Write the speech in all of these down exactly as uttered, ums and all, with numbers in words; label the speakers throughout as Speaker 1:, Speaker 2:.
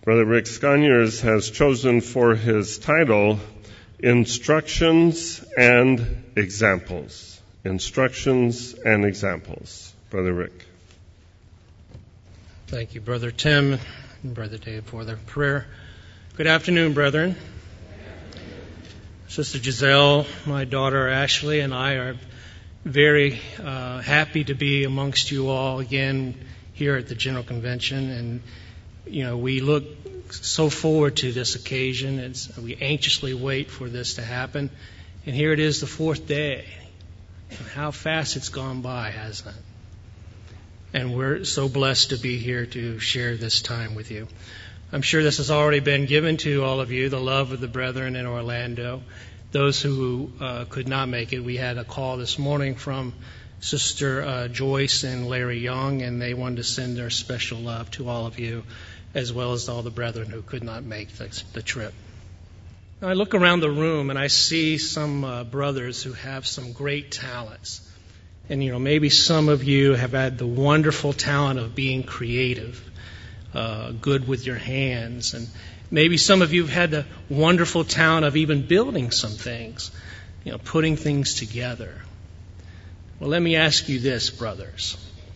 Speaker 1: Brother Rick Sconyers has chosen for his title, Instructions and Examples. Instructions and Examples. Brother Rick.
Speaker 2: Thank you, Brother Tim and Brother Dave, for their prayer. Good afternoon, brethren. Sister Giselle, my daughter Ashley, and I are very uh, happy to be amongst you all again here at the General Convention. And, you know, we look so forward to this occasion. It's, we anxiously wait for this to happen. And here it is, the fourth day. And how fast it's gone by, hasn't it? And we're so blessed to be here to share this time with you. I'm sure this has already been given to all of you, the love of the brethren in Orlando. Those who uh, could not make it, we had a call this morning from Sister uh, Joyce and Larry Young, and they wanted to send their special love to all of you, as well as all the brethren who could not make the, the trip. Now, I look around the room and I see some uh, brothers who have some great talents. And, you know, maybe some of you have had the wonderful talent of being creative, uh, good with your hands. And maybe some of you have had the wonderful talent of even building some things, you know, putting things together. Well, let me ask you this, brothers.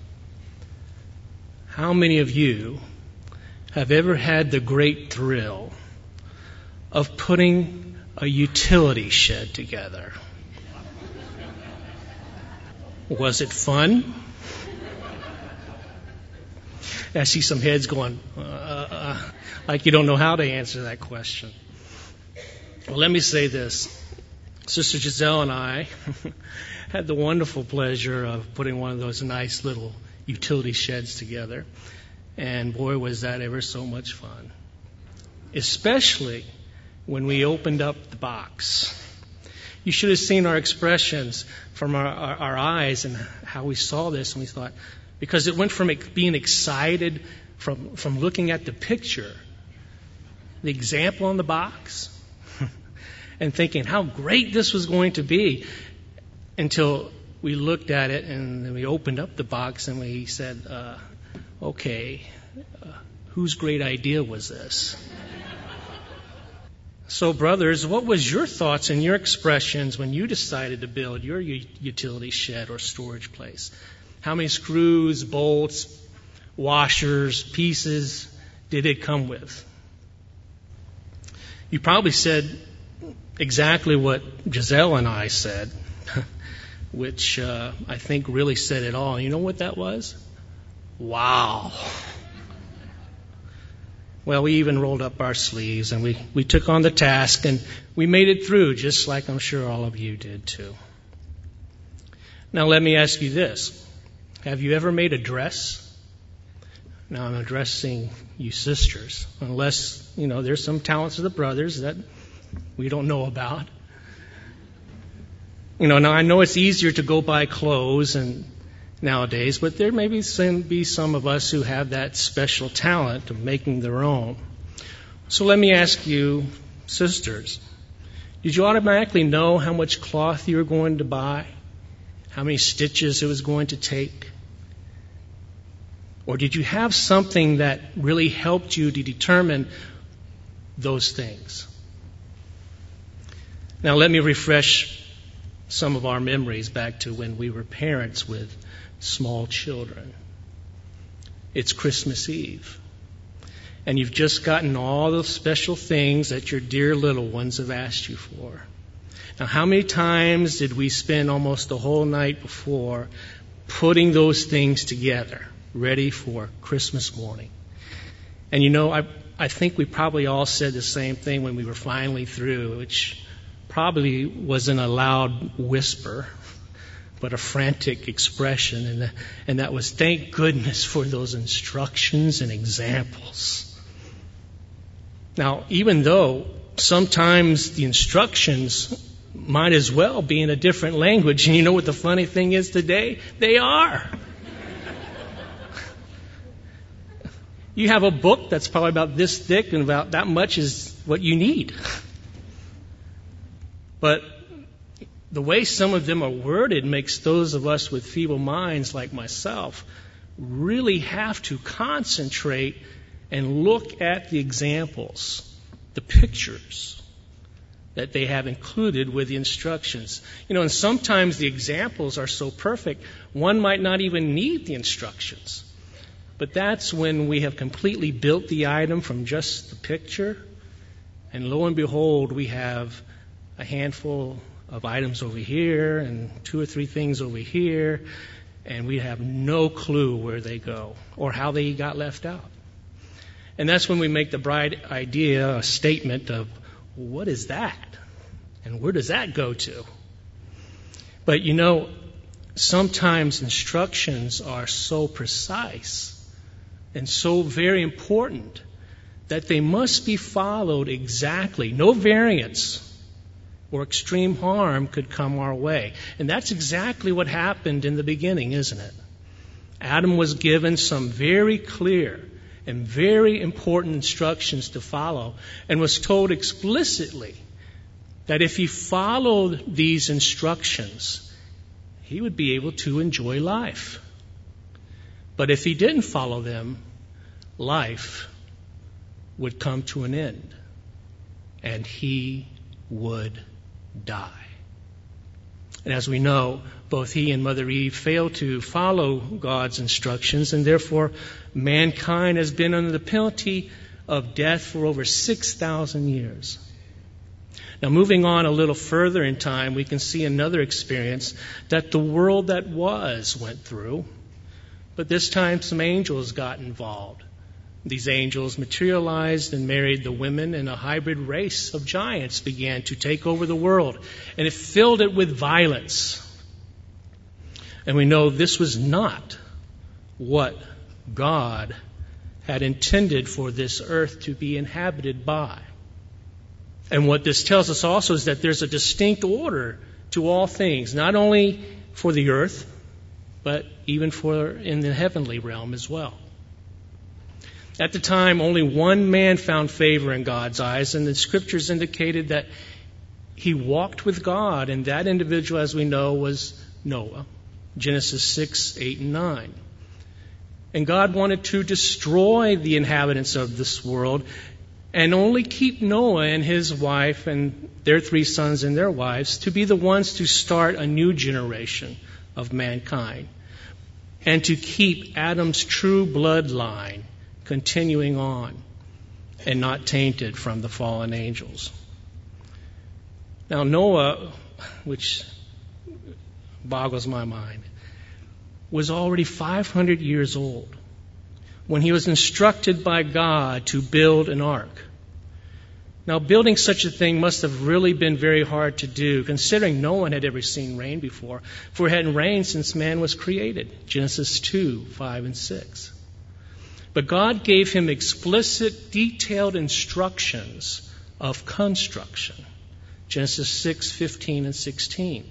Speaker 2: How many of you have ever had the great thrill of putting a utility shed together? Was it fun? I see some heads going, uh, uh, like you don't know how to answer that question. Well, let me say this. Sister Giselle and I had the wonderful pleasure of putting one of those nice little utility sheds together. And boy, was that ever so much fun. Especially when we opened up the box. You should have seen our expressions from our, our, our eyes and how we saw this, and we thought, because it went from being excited from, from looking at the picture, the example on the box, and thinking how great this was going to be, until we looked at it and then we opened up the box and we said, uh, okay, uh, whose great idea was this? So, brothers, what was your thoughts and your expressions when you decided to build your u- utility shed or storage place? How many screws, bolts, washers, pieces did it come with? You probably said exactly what Giselle and I said, which uh, I think really said it all. You know what that was? Wow. Well, we even rolled up our sleeves and we, we took on the task and we made it through, just like I'm sure all of you did too. Now let me ask you this. Have you ever made a dress? Now I'm addressing you sisters, unless, you know, there's some talents of the brothers that we don't know about. You know, now I know it's easier to go buy clothes and nowadays, but there may be some, be some of us who have that special talent of making their own. So let me ask you, sisters, did you automatically know how much cloth you were going to buy? How many stitches it was going to take? Or did you have something that really helped you to determine those things? Now let me refresh some of our memories back to when we were parents with small children. It's Christmas Eve. And you've just gotten all those special things that your dear little ones have asked you for. Now, how many times did we spend almost the whole night before putting those things together, ready for Christmas morning? And you know, I, I think we probably all said the same thing when we were finally through, which probably wasn't a loud whisper, but a frantic expression, and, the, and that was, thank goodness for those instructions and examples. Now, even though sometimes the instructions might as well be in a different language, and you know what the funny thing is today? They are. You have a book that's probably about this thick, and about that much is what you need. But the way some of them are worded makes those of us with feeble minds like myself really have to concentrate and look at the examples, the pictures that they have included with the instructions. You know, and sometimes the examples are so perfect, one might not even need the instructions. But that's when we have completely built the item from just the picture, and lo and behold, we have a handful of items over here and two or three things over here, and we have no clue where they go or how they got left out. And that's when we make the bright idea, a statement of, what is that? And where does that go to? But you know, sometimes instructions are so precise and so very important that they must be followed exactly. No variance or extreme harm could come our way. And that's exactly what happened in the beginning, isn't it? Adam was given some very clear and very important instructions to follow, and was told explicitly that if he followed these instructions, he would be able to enjoy life. But if he didn't follow them, life would come to an end, and he would die. And as we know, both he and Mother Eve failed to follow God's instructions, and therefore mankind has been under the penalty of death for over six thousand years. Now, moving on a little further in time, we can see another experience that the world that was went through, but this time some angels got involved. These angels materialized and married the women, and a hybrid race of giants began to take over the world, and it filled it with violence. And we know this was not what God had intended for this earth to be inhabited by. And what this tells us also is that there's a distinct order to all things, not only for the earth, but even for in the heavenly realm as well. At the time, only one man found favor in God's eyes, and the scriptures indicated that he walked with God, and that individual, as we know, was Noah. Genesis six, eight, and nine. And God wanted to destroy the inhabitants of this world and only keep Noah and his wife and their three sons and their wives to be the ones to start a new generation of mankind and to keep Adam's true bloodline continuing on and not tainted from the fallen angels. Now Noah, which boggles my mind, was already five hundred years old when he was instructed by God to build an ark. Now, building such a thing must have really been very hard to do, considering no one had ever seen rain before, for it hadn't rained since man was created. Genesis two, five, and six. But God gave him explicit, detailed instructions of construction. Genesis six, fifteen, and sixteen.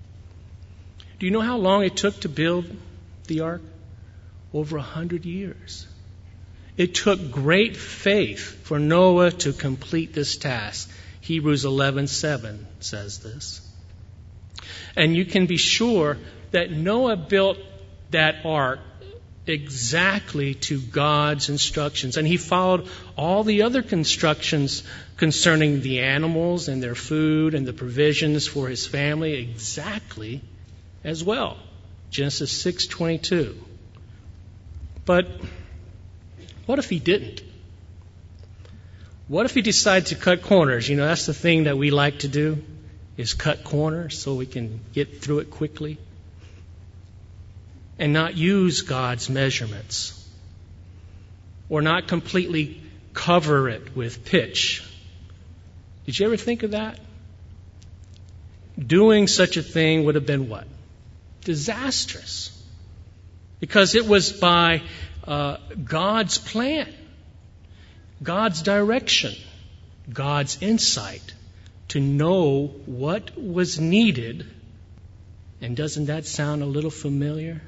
Speaker 2: Do you know how long it took to build the ark? Over a hundred years. It took great faith for Noah to complete this task. Hebrews eleven seven says this. And you can be sure that Noah built that ark exactly to God's instructions. And he followed all the other instructions concerning the animals and their food and the provisions for his family exactly as well. Genesis six twenty-two. But what if he didn't? What if he decided to cut corners? You know, that's the thing that we like to do, is cut corners so we can get through it quickly and not use God's measurements or not completely cover it with pitch. Did you ever think of that? Doing such a thing would have been what? Disastrous. Because it was by uh, God's plan, God's direction, God's insight to know what was needed. And doesn't that sound a little familiar?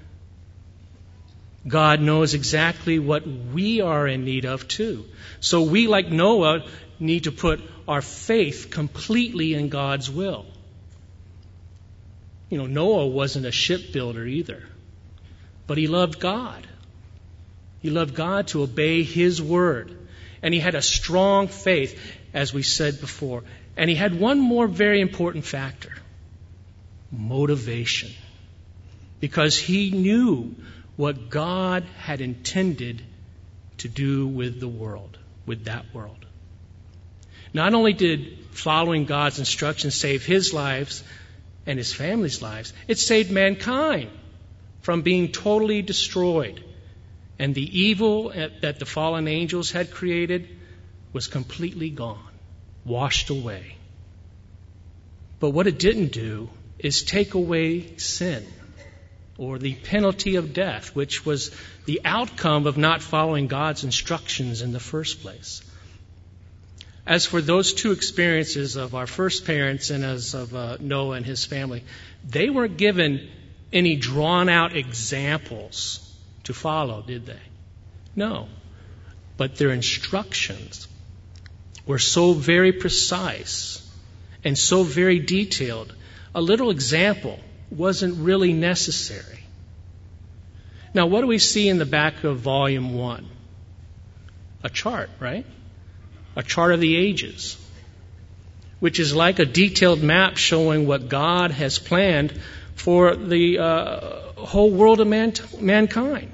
Speaker 2: God knows exactly what we are in need of too. So we, like Noah, need to put our faith completely in God's will. You know, Noah wasn't a shipbuilder either, but he loved God. He loved God to obey His word. And he had a strong faith, as we said before. And he had one more very important factor: motivation. Because he knew what God had intended to do with the world, with that world. Not only did following God's instructions save his lives and his family's lives, it saved mankind from being totally destroyed. And the evil that the fallen angels had created was completely gone, washed away. But what it didn't do is take away sin, or the penalty of death, which was the outcome of not following God's instructions in the first place. As for those two experiences of our first parents and as of uh, Noah and his family, they weren't given any drawn-out examples to follow, did they? No. But their instructions were so very precise and so very detailed, a little example wasn't really necessary. Now, what do we see in the back of volume one? A chart, right? A chart of the ages, which is like a detailed map showing what God has planned for the uh, whole world of man- mankind.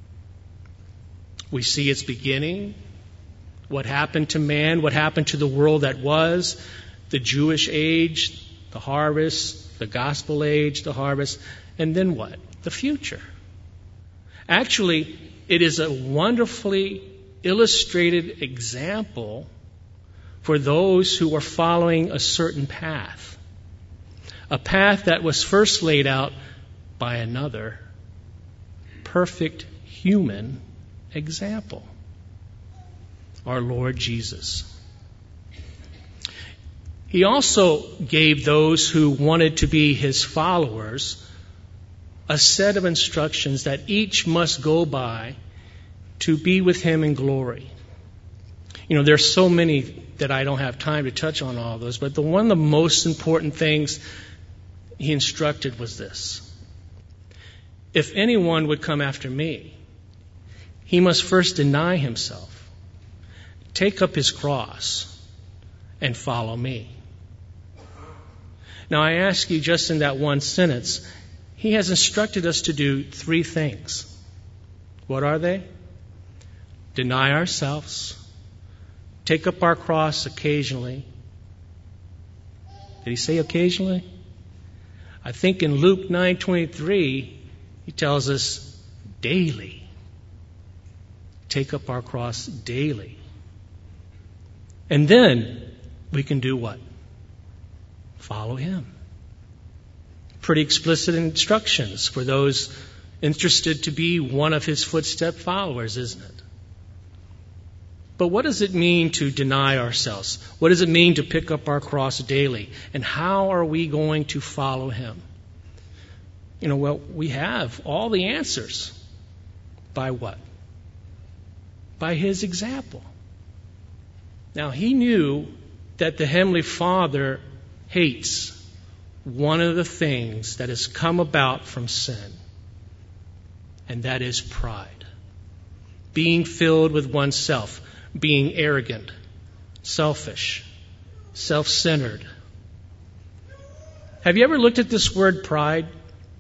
Speaker 2: We see its beginning, what happened to man, what happened to the world that was, the Jewish age, the harvest, the gospel age, the harvest, and then what? The future. Actually, it is a wonderfully illustrated example for those who are following a certain path. A path that was first laid out by another perfect human example, our Lord Jesus. He also gave those who wanted to be his followers a set of instructions that each must go by to be with him in glory. You know, there's so many that I don't have time to touch on all of those, but the one of the most important things he instructed was this: if anyone would come after me, he must first deny himself, take up his cross, and follow me. Now, I ask you, just in that one sentence, he has instructed us to do three things. What are they? Deny ourselves, take up our cross occasionally. Did he say occasionally? I think in Luke nine twenty-three, he tells us daily. Take up our cross daily. And then we can do what? Follow him. Pretty explicit instructions for those interested to be one of his footstep followers, isn't it? But what does it mean to deny ourselves? What does it mean to pick up our cross daily? And how are we going to follow him? You know, well, we have all the answers. By what? By his example. Now, he knew that the Heavenly Father hates one of the things that has come about from sin, and that is pride. Being filled with oneself, being arrogant, selfish, self-centered. Have you ever looked at this word pride?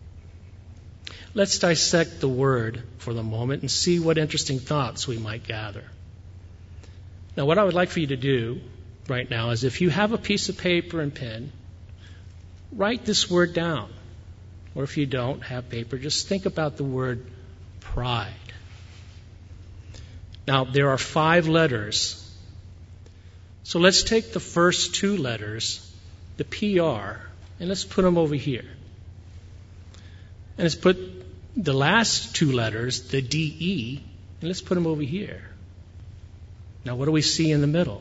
Speaker 2: Let's dissect the word for the moment and see what interesting thoughts we might gather. Now, what I would like for you to do right now is, if you have a piece of paper and pen, write this word down. Or if you don't have paper, just think about the word pride. Now, there are five letters. So let's take the first two letters, the P R, and let's put them over here. And let's put the last two letters, the D E, and let's put them over here. Now, what do we see in the middle?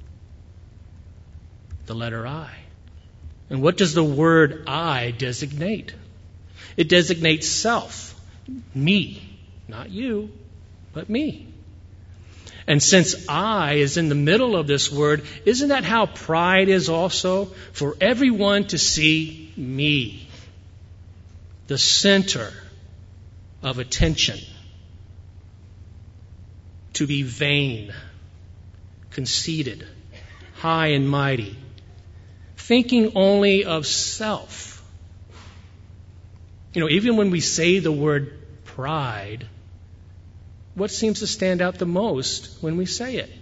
Speaker 2: The letter I. And what does the word I designate? It designates self, me, not you, but me. And since I is in the middle of this word, isn't that how pride is also? For everyone to see me, the center of attention. to be vain, conceited, high and mighty, thinking only of self. You know, even when we say the word pride, what seems to stand out the most when we say it?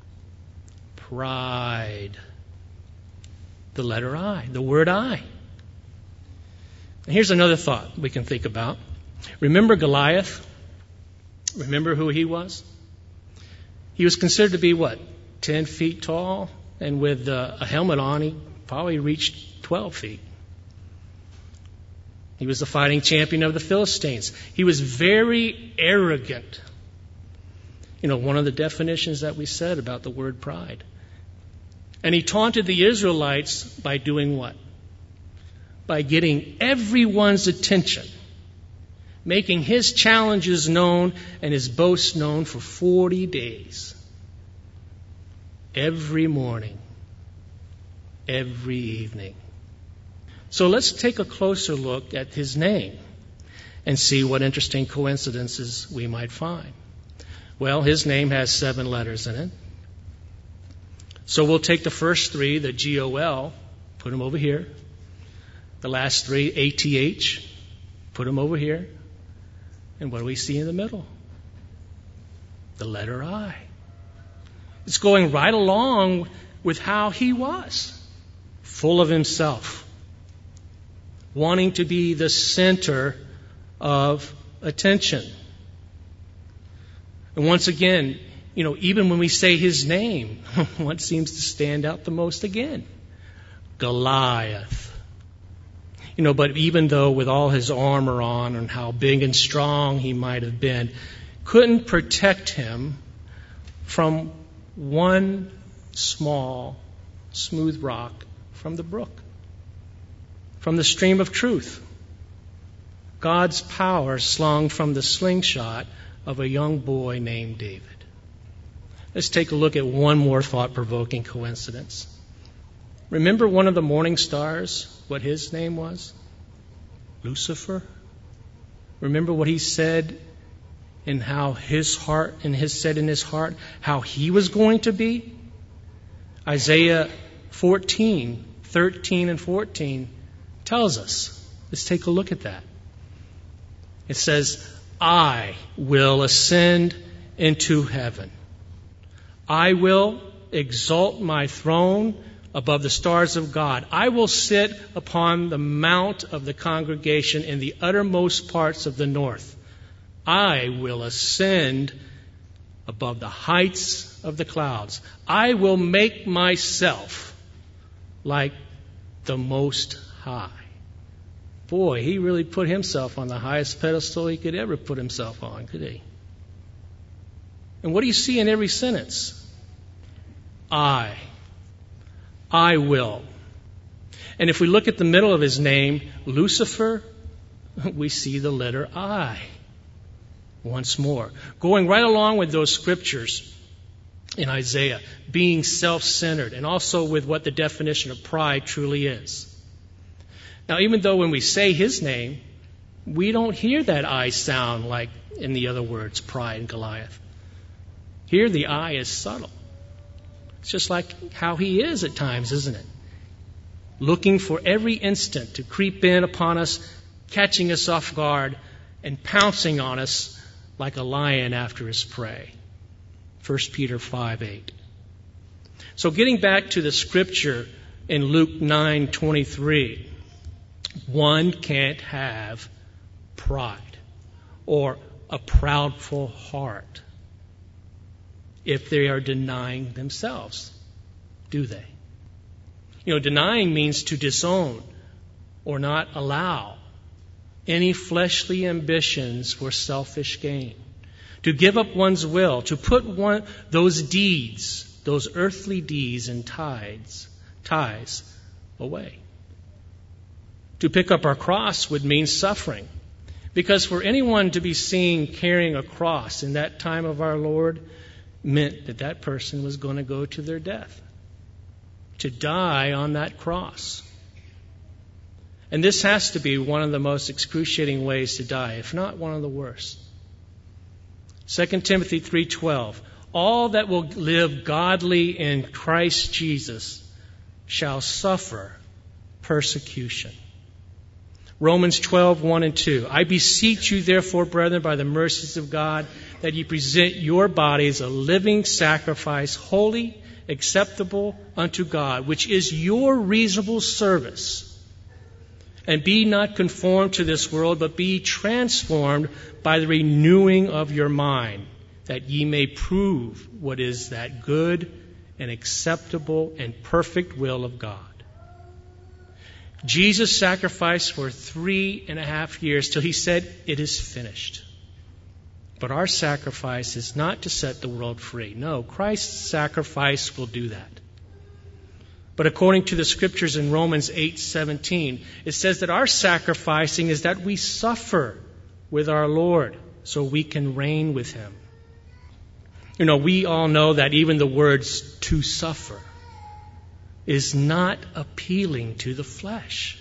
Speaker 2: Pride. The letter I, the word I. And here's another thought we can think about. Remember Goliath? Remember who he was? He was considered to be what? Ten feet tall, and with uh, a helmet on, he probably reached twelve feet. He was the fighting champion of the Philistines. He was very arrogant. You know, one of the definitions that we said about the word pride. And he taunted the Israelites by doing what? By getting everyone's attention, making his challenges known and his boasts known for forty days. Every morning, every evening. So let's take a closer look at his name and see what interesting coincidences we might find. Well, his name has seven letters in it. So we'll take the first three, the G O L, put them over here. The last three, A T H, put them over here. And what do we see in the middle? The letter I. It's going right along with how he was. Full of himself. Wanting to be the center of attention. And once again, you know, even when we say his name, what seems to stand out the most again? Goliath. You know, but even though with all his armor on and how big and strong he might have been, couldn't protect him from one small, smooth rock from the brook, from the stream of truth. God's power slung from the slingshot of a young boy named David. Let's take a look at one more thought-provoking coincidence. Remember one of the morning stars, what his name was? Lucifer. Remember what he said and how his heart, and his said in his heart, how he was going to be? Isaiah fourteen, thirteen and fourteen tells us. Let's take a look at that. It says, I will ascend into heaven. I will exalt my throne above the stars of God. I will sit upon the mount of the congregation in the uttermost parts of the north. I will ascend above the heights of the clouds. I will make myself like the Most High. Boy, he really put himself on the highest pedestal he could ever put himself on, could he? And what do you see in every sentence? I. I will. And if we look at the middle of his name, Lucifer, we see the letter I. Once more. Going right along with those scriptures in Isaiah, being self-centered, and also with what the definition of pride truly is. Now, even though when we say his name, we don't hear that I sound like in the other words, pride and Goliath. Here the I is subtle. It's just like how he is at times, isn't it? Looking for every instant to creep in upon us, catching us off guard, and pouncing on us like a lion after his prey. First Peter five eight. So getting back to the scripture in Luke nine twenty-three, one can't have pride or a proudful heart if they are denying themselves, do they? You know, denying means to disown or not allow any fleshly ambitions for selfish gain, to give up one's will, to put one those deeds, those earthly deeds and ties, ties away. To pick up our cross would mean suffering, because for anyone to be seen carrying a cross in that time of our Lord meant that that person was going to go to their death, to die on that cross. And this has to be one of the most excruciating ways to die, if not one of the worst. Second Timothy three twelve. All that will live godly in Christ Jesus shall suffer persecution. Romans twelve one and two. I beseech you, therefore, brethren, by the mercies of God, that ye present your bodies a living sacrifice, holy, acceptable unto God, which is your reasonable service. And be not conformed to this world, but be transformed by the renewing of your mind, that ye may prove what is that good and acceptable and perfect will of God. Jesus sacrificed for three and a half years till he said, it is finished. But our sacrifice is not to set the world free. No, Christ's sacrifice will do that. But according to the scriptures in Romans eight seventeen, it says that our sacrificing is that we suffer with our Lord so we can reign with him. You know, we all know that even the words to suffer is not appealing to the flesh.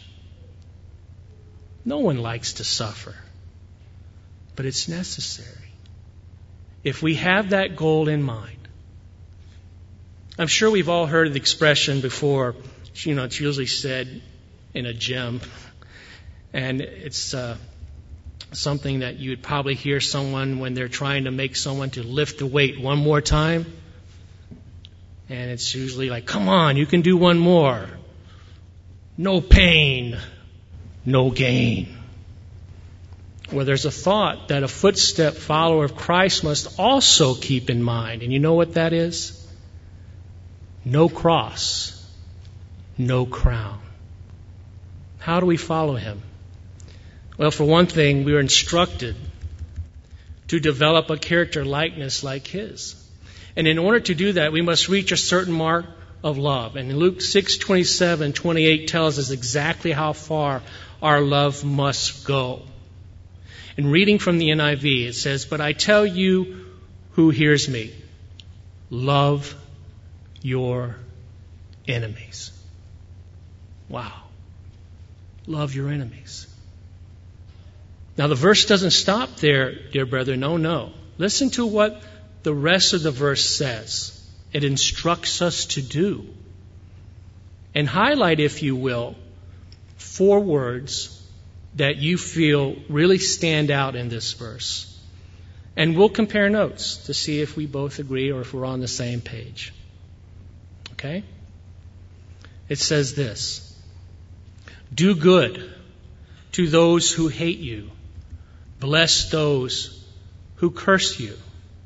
Speaker 2: No one likes to suffer, but it's necessary. If we have that goal in mind, I'm sure we've all heard the expression before. You know, it's usually said in a gym, and it's uh, something that you would probably hear someone when they're trying to make someone to lift the weight one more time. And it's usually like, come on, you can do one more. No pain, no gain. Well, there's a thought that a footstep follower of Christ must also keep in mind. And you know what that is? No cross, no crown. How do we follow him? Well, for one thing, we are instructed to develop a character likeness like his. And in order to do that, we must reach a certain mark of love. And Luke six twenty-seven, twenty-eight tells us exactly how far our love must go. In reading from the N I V, it says, but I tell you who hears me, love your enemies. Wow. Love your enemies. Now, the verse doesn't stop there, dear brother. No, no. Listen to what the rest of the verse says. It instructs us to do. And highlight, if you will, four words that you feel really stand out in this verse. And we'll compare notes to see if we both agree or if we're on the same page. Okay? It says this. Do good to those who hate you. Bless those who curse you.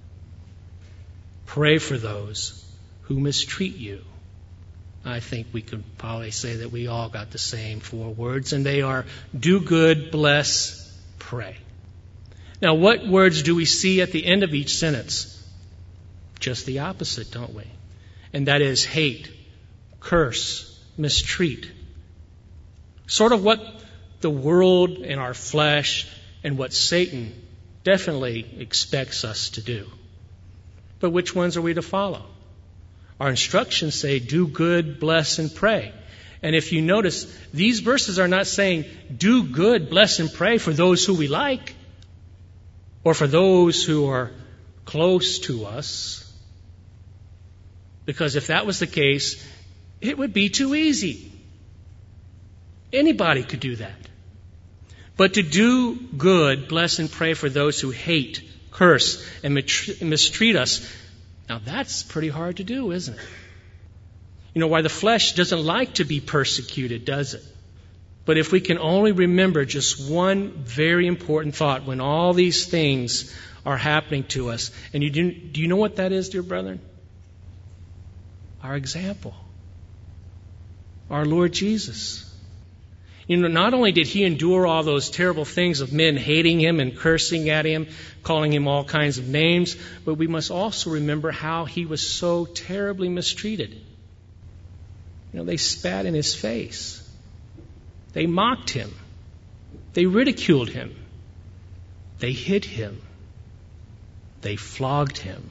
Speaker 2: Pray for those who mistreat you. I think we could probably say that we all got the same four words, and they are do good, bless, pray. Now, what words do we see at the end of each sentence? Just the opposite, don't we? And that is hate, curse, mistreat. Sort of what the world and our flesh and what Satan definitely expects us to do. But which ones are we to follow? Our instructions say, do good, bless, and pray. And if you notice, these verses are not saying, do good, bless, and pray for those who we like, or for those who are close to us. Because if that was the case, it would be too easy. Anybody could do that. But to do good, bless, and pray for those who hate, curse, and mistreat us, now that's pretty hard to do, isn't it? You know, why the flesh doesn't like to be persecuted, does it? But if we can only remember just one very important thought when all these things are happening to us, and you do, do you know what that is, dear brethren? Our example. Our Lord Jesus. You know, not only did he endure all those terrible things of men hating him and cursing at him, calling him all kinds of names, but we must also remember how he was so terribly mistreated. You know, they spat in his face. They mocked him. They ridiculed him. They hit him. They flogged him.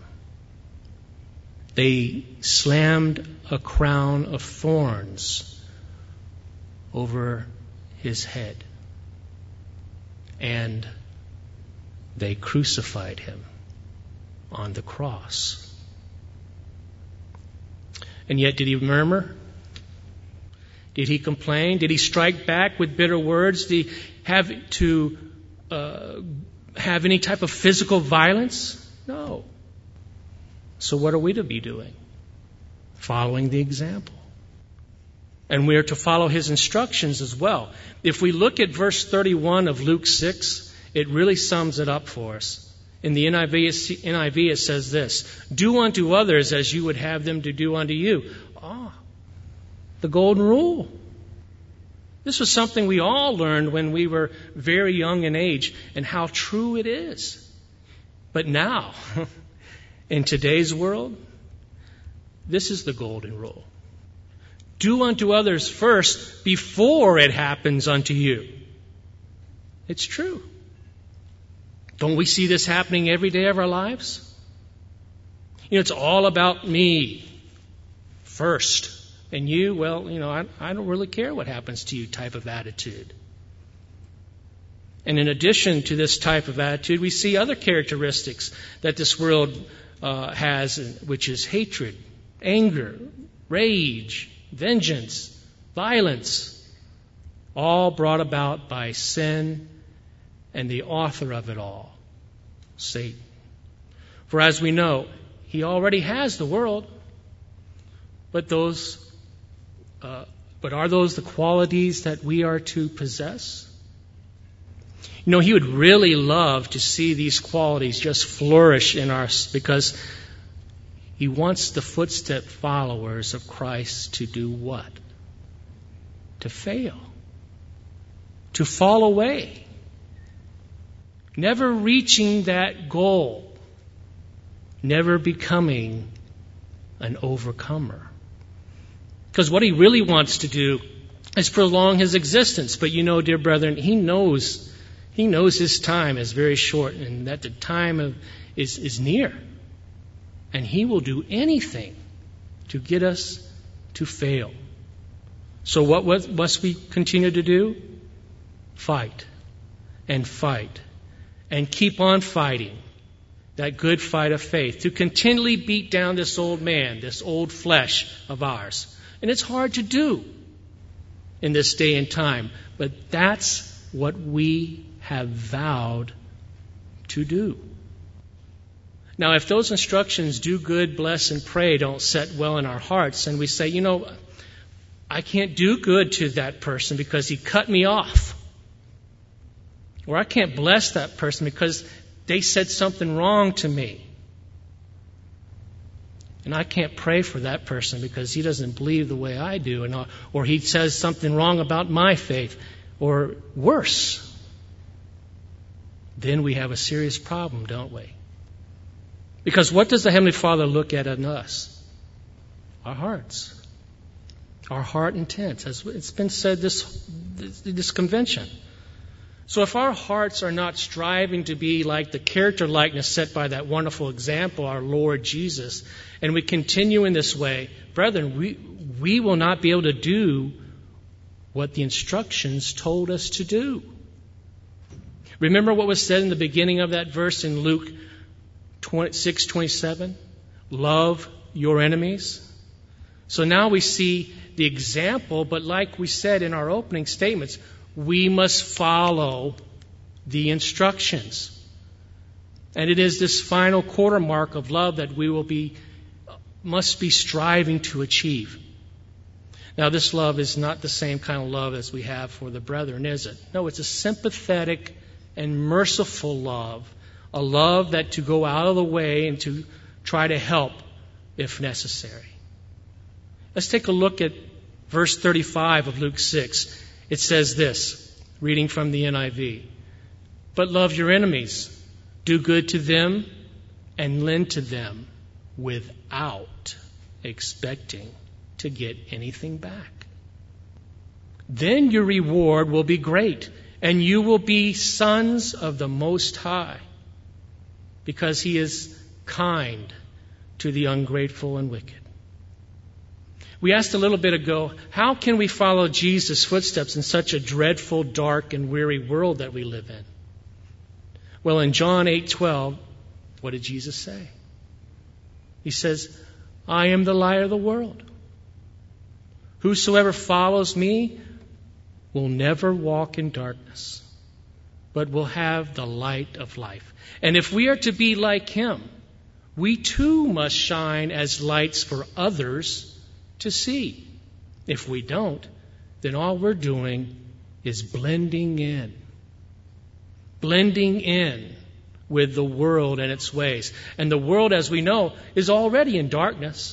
Speaker 2: They slammed a crown of thorns over his head. And they crucified him. on the cross. And yet, did he murmur? Did he complain? Did he strike back with bitter words? Did he have to uh, have any type of physical violence? No. So what are we to be doing? Following the example. And we are to follow his instructions as well. If we look at verse thirty-one of Luke six, it really sums it up for us. In the N I V, N I V it says this: do unto others as you would have them to do unto you. Ah, the golden rule. This was something we all learned when we were very young in age, and how true it is. But now, in today's world, this is the golden rule. Do unto others first before it happens unto you. It's true. Don't we see this happening every day of our lives? You know, it's all about me first. And you, well, you know, I, I don't really care what happens to you type of attitude. And in addition to this type of attitude, we see other characteristics that this world uh, has, which is hatred, anger, rage, vengeance, violence, all brought about by sin and the author of it all, Satan. For as we know, he already has the world, but those, uh, but are those the qualities that we are to possess? You know, he would really love to see these qualities just flourish in us, because he wants the footstep followers of Christ to do what? To fail. To fall away. Never reaching that goal. Never becoming an overcomer. Because what he really wants to do is prolong his existence. But you know, dear brethren, he knows he knows his time is very short, and that the time of, is, is near. And he will do anything to get us to fail. So what must we continue to do? Fight and fight and keep on fighting that good fight of faith, to continually beat down this old man, this old flesh of ours. And it's hard to do in this day and time, but that's what we have vowed to do. Now, if those instructions, do good, bless, and pray, don't set well in our hearts, and we say, you know, I can't do good to that person because he cut me off. Or I can't bless that person because they said something wrong to me. And I can't pray for that person because he doesn't believe the way I do, and or he says something wrong about my faith, or worse. Then we have a serious problem, don't we? Because what does the Heavenly Father look at in us? Our hearts. Our heart intent, as it's been said this, this, this convention. So if our hearts are not striving to be like the character likeness set by that wonderful example, our Lord Jesus, and we continue in this way, brethren, we, we will not be able to do what the instructions told us to do. Remember what was said in the beginning of that verse in Luke six twenty-seven? Love your enemies. So now we see the example, but like we said in our opening statements, we must follow the instructions. And it is this final quarter mark of love that we will be, must be striving to achieve. Now, this love is not the same kind of love as we have for the brethren, is it? No, it's a sympathetic and merciful love. A love that to go out of the way and to try to help if necessary. Let's take a look at verse thirty-five of Luke six. It says this, reading from the N I V. But love your enemies, do good to them, and lend to them without expecting to get anything back. Then your reward will be great, and you will be sons of the Most High, because He is kind to the ungrateful and wicked. We asked a little bit ago, how can we follow Jesus' footsteps in such a dreadful, dark, and weary world that we live in? Well, in John eight twelve, what did Jesus say? He says, I am the light of the world. Whosoever follows me will never walk in darkness, but will have the light of life. And if we are to be like him, we too must shine as lights for others to see. If we don't, then all we're doing is blending in. Blending in with the world and its ways. And the world, as we know, is already in darkness.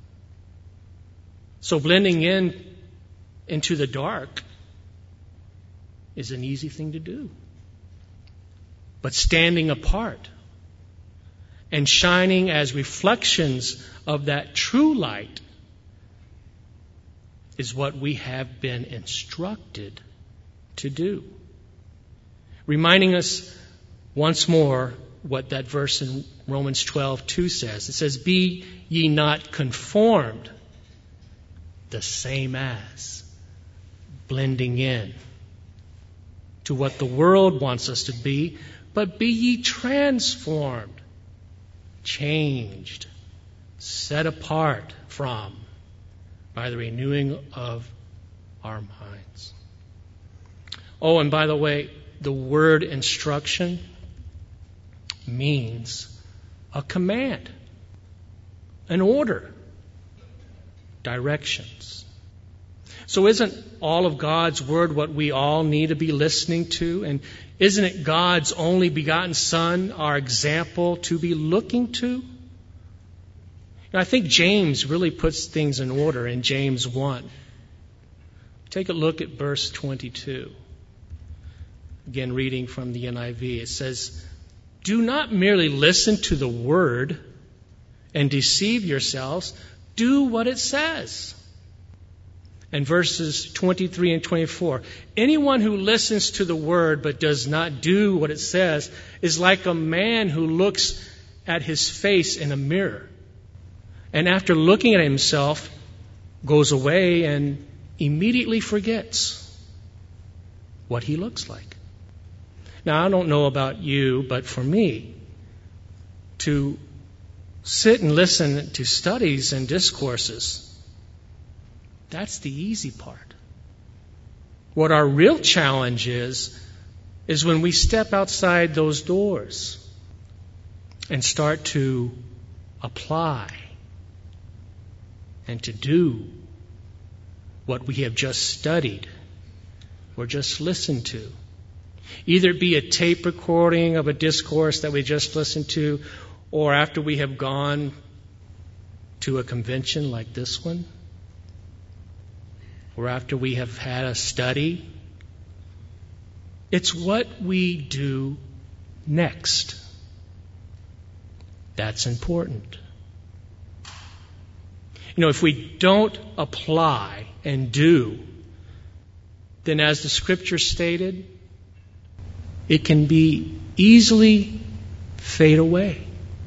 Speaker 2: So blending in into the dark is an easy thing to do. But standing apart and shining as reflections of that true light is what we have been instructed to do. Reminding us once more what that verse in Romans twelve two says. It says, be ye not conformed, the same as, blending in to what the world wants us to be, but be ye transformed, changed, set apart from, by the renewing of our minds. Oh, and by the way, the word instruction means a command, an order, directions. So isn't all of God's word what we all need to be listening to? And isn't it God's only begotten Son, our example to be looking to? And I think James really puts things in order in James one. Take a look at verse twenty-two. Again, reading from the N I V. It says, do not merely listen to the word and deceive yourselves. Do what it says. And verses twenty-three and twenty-four. Anyone who listens to the word but does not do what it says is like a man who looks at his face in a mirror, and after looking at himself, goes away and immediately forgets what he looks like. Now, I don't know about you, but for me, to sit and listen to studies and discourses, that's the easy part. What our real challenge is, is when we step outside those doors and start to apply and to do what we have just studied or just listened to. Either it be a tape recording of a discourse that we just listened to, or after we have gone to a convention like this one, or after we have had a study. It's what we do next that's important. You know, if we don't apply and do, then as the scripture stated, it can be easily fade away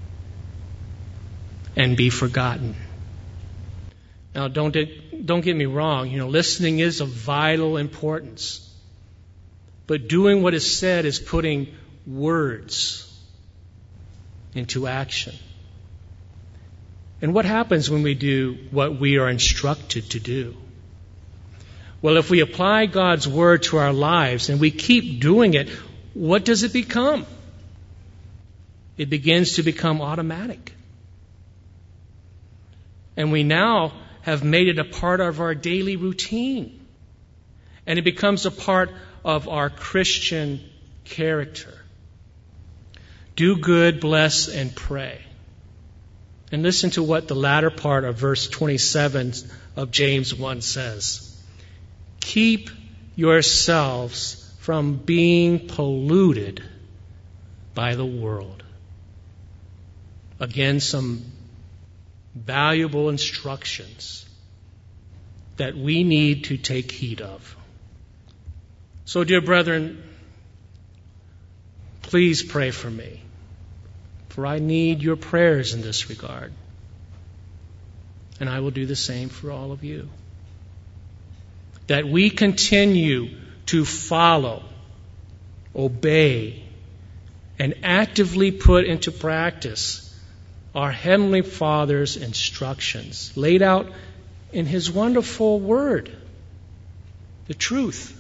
Speaker 2: and be forgotten. Now, don't don't get me wrong. You know, listening is of vital importance, but doing what is said is putting words into action. And what happens when we do what we are instructed to do? Well, if we apply God's word to our lives and we keep doing it, what does it become? It begins to become automatic. And we now have made it a part of our daily routine. And it becomes a part of our Christian character. Do good, bless, and pray. And listen to what the latter part of verse twenty-seven of James one says. Keep yourselves from being polluted by the world. Again, some valuable instructions that we need to take heed of. So, dear brethren, please pray for me, for I need your prayers in this regard. And I will do the same for all of you. That we continue to follow, obey, and actively put into practice our Heavenly Father's instructions laid out in His wonderful Word, the truth,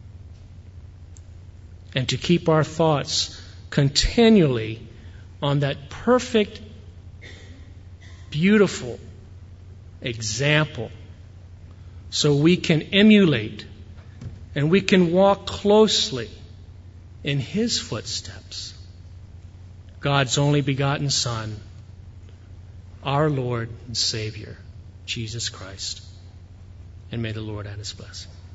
Speaker 2: and to keep our thoughts continually on that perfect, beautiful example so we can emulate and we can walk closely in His footsteps. God's only begotten Son, our Lord and Savior, Jesus Christ. And may the Lord add His blessing.